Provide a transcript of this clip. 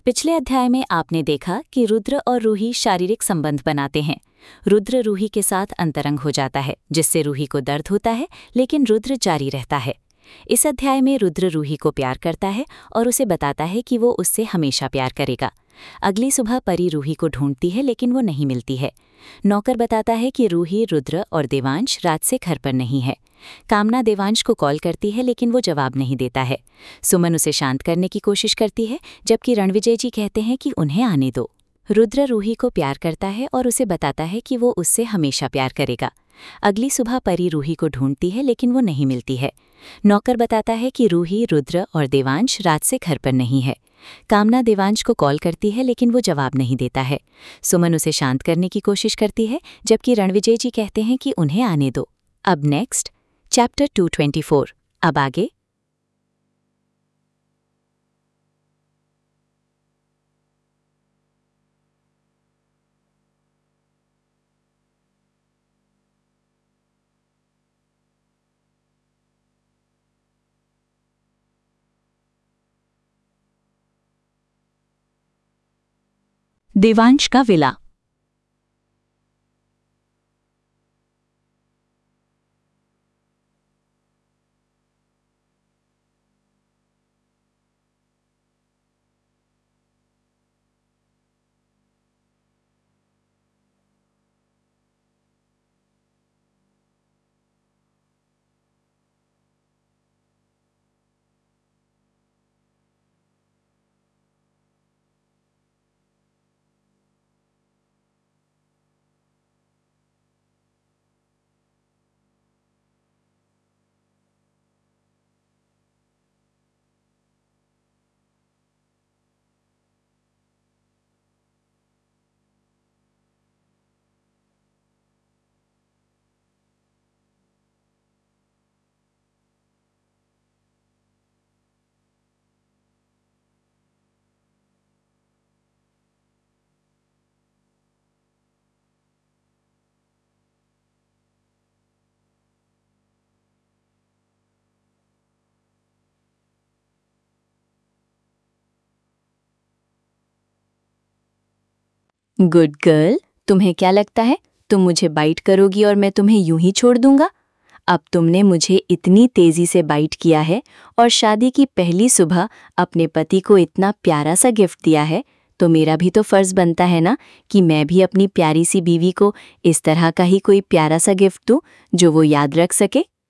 पिछले अध्याय में आपने देखा कि रुद्र और रूही शारीरिक संबंध बनाते हैं। रुद्र रूही के साथ अंतरंग हो जाता है, जिससे रूही को दर्द होता है, लेकिन रुद्र जारी रहता है। इस अध्याय में रुद्र रूही को प्यार करता है और उसे बताता है कि वो उससे हमेशा प्यार करेगा। अगली सुबह परी रूही को ढूंढती है, लेकिन वो नहीं मिलती है। नौकर बताता है कि रूही, रुद्र और देवांश रात से घर पर नहीं है। कामना देवांश को कॉल करती है, लेकिन वो जवाब नहीं देता है। सुमन उसे शांत करने की कोशिश करती है, जबकि रणविजय जी कहते हैं कि उन्हें आने दो। रुद्र रूही को प्यार करता है और उसे बताता है कि वो उससे हमेशा प्यार करेगा। अगली सुबह परी रूही को ढूंढती है, लेकिन वो नहीं मिलती है। नौकर बताता है कि रूही, रुद्र और देवांश रात से घर पर नहीं है। कामना देवांश को कॉल करती है, लेकिन वो जवाब नहीं देता है। सुमन उसे शांत करने की कोशिश करती है, जबकि रणविजय जी कहते हैं कि उन्हें आने दो। अब नेक्स्ट चैप्टर 224। अब आगे। देवांश का विला। गुड गर्ल, तुम्हें क्या लगता है तुम मुझे बाइट करोगी और मैं तुम्हें यूं ही छोड़ दूंगा? अब तुमने मुझे इतनी तेजी से बाइट किया है और शादी की पहली सुबह अपने पति को इतना प्यारा सा गिफ्ट दिया है, तो मेरा भी तो फर्ज बनता है ना कि मैं भी अपनी प्यारी सी बीवी को इस तरह का ही कोई प्यारा सा गिफ्ट दूं जो वो याद रख सके।